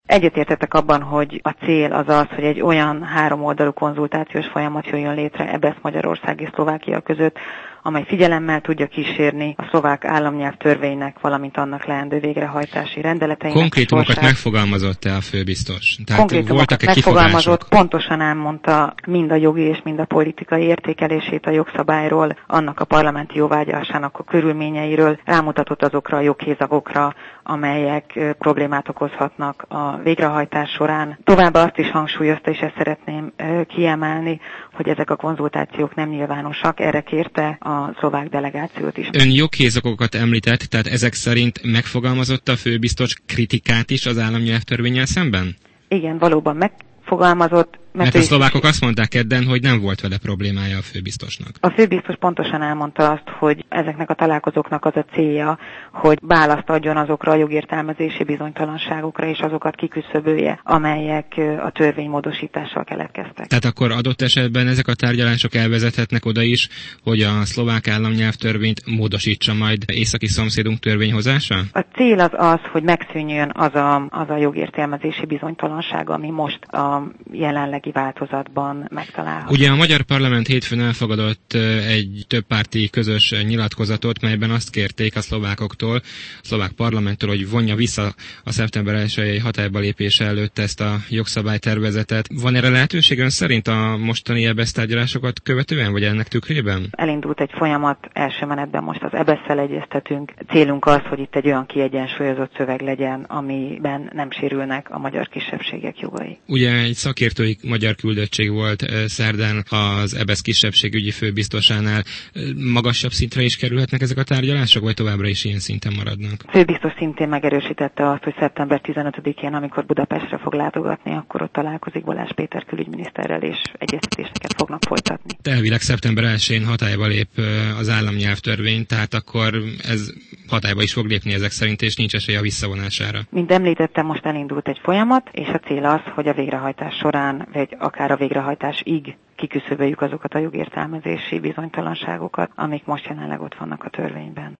Egyetértettek abban, hogy a cél az az, hogy egy olyan háromoldalú konzultációs folyamat jöjjön létre EBESZ Magyarország és Szlovákia között, amely figyelemmel tudja kísérni a szlovák államnyelvtörvénynek, valamint annak leendő végrehajtási rendeleteinek. Konkrétumokat megfogalmazott-e a főbiztos? Tehát konkrétumokat megfogalmazott, pontosan elmondta mind a jogi és mind a politikai értékelését a jogszabályról, annak a parlamenti jóváhagyásának a körülményeiről, rámutatott azokra a joghézagokra, amelyek problémát okozhatnak a végrehajtás során. Továbbá azt is hangsúlyozta, és ezt szeretném kiemelni, hogy ezek a konzultációk nem nyilvánosak, erre kérte a szlovák delegációt is. Ön joghézagokat említett, tehát ezek szerint megfogalmazott a főbiztos kritikát is az államnyelvtörvénnyel szemben? Igen, valóban megfogalmazott. Mert a szlovákok azt mondták kedden, hogy nem volt vele problémája a főbiztosnak. A főbiztos pontosan elmondta azt, hogy ezeknek a találkozóknak az a célja, hogy választ adjon azokra a jogértelmezési bizonytalanságokra, és azokat kiküszöbölje, amelyek a törvénymódosítással keletkeztek. Tehát akkor adott esetben ezek a tárgyalások elvezethetnek oda is, hogy a szlovák államnyelvtörvényt módosítsa majd északi szomszédunk törvényhozása? A cél az, hogy megszűnjön az a jogértelmezési bizonytalanság, ami most a jelenlegi változatban megtalálható. Ugye a magyar parlament hétfőn elfogadott egy többpárti közös nyilatkozatot, melyben azt kérték a szlovákoktól, a szlovák parlamenttől, hogy vonja vissza a szeptember 1-i hatályba lépése előtt ezt a jogszabálytervezetet. Van erre lehetőség ön szerint a mostani EBESZ tárgyalásokat követően, vagy ennek tükrében? Elindult egy folyamat, első menetben most az EBESZ-szel egyeztetünk. Célunk az, hogy itt egy olyan kiegyensúlyozott szöveg legyen, amiben nem sérülnek a magyar kisebbségek jogai. Ugye egy szakértői magyar küldöttség volt szerdán az EBESZ kisebbségügyi főbiztosánál. Magasabb szintre is kerülhetnek ezek a tárgyalások, vagy továbbra is ilyen szinten maradnak? A főbiztos szintén megerősítette azt, hogy szeptember 15-én, amikor Budapestre fog látogatni, akkor ott találkozik Balázs Péter külügyminiszterrel, és egyeztetéseket fognak folytatni. Elvileg szeptember 1-én hatályba lép az államnyelvtörvény, tehát akkor ez hatályba is fog lépni ezek szerint, és nincs esély a visszavonására. Mint említettem, most elindult egy folyamat, és a cél az, hogy a végrehajtás során, vagy akár a végrehajtásig kiküszöböljük azokat a jogértelmezési bizonytalanságokat, amik most jelenleg ott vannak a törvényben.